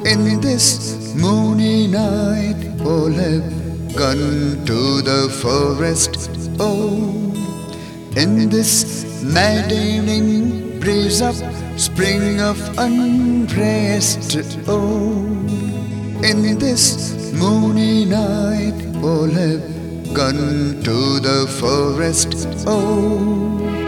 In this moony night, all have gone to the forest. Oh, in this maddening breeze of spring of unrest. Oh, in this moony night, all have gone to the forest. Oh,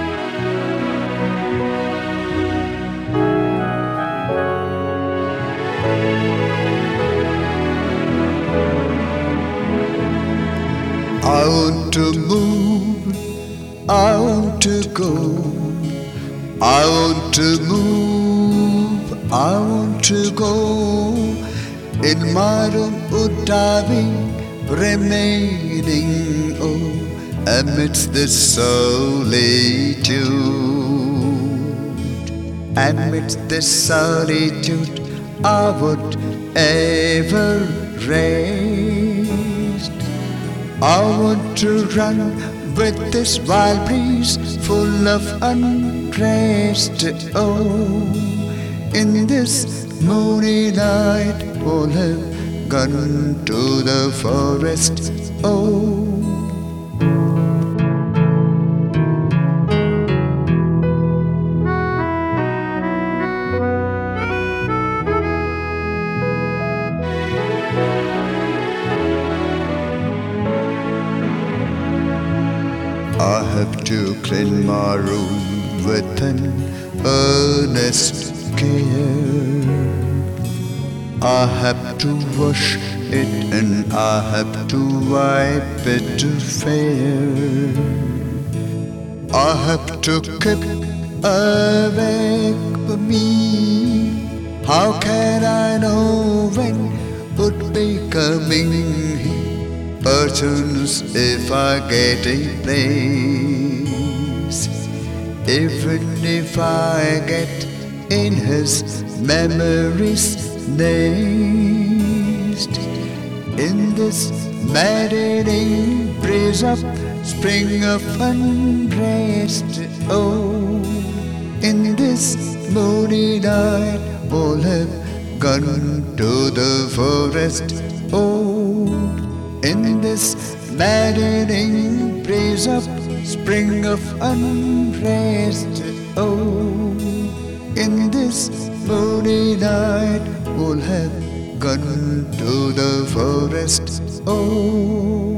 I want to move, I want to go, I want to move, I want to go. In my room would I be remaining, oh, amidst this solitude, amidst this solitude I would ever rest. I want to run with this wild breeze full of unrest. Oh, in this moony night, all have gone to the forest. Oh, I have to clean my room with an earnest care. I have to wash it and I have to wipe it fair. I have to keep awake for me. How can I know when would be coming? Perchance if I get a place, even if I get in his memory's nest. In this maddening breeze of spring of unrest. Oh, in this moony night, all have gone to the forest. Oh, in this maddening breeze of spring of unrest. Oh, in this moony night, all have gone to the forest. Oh.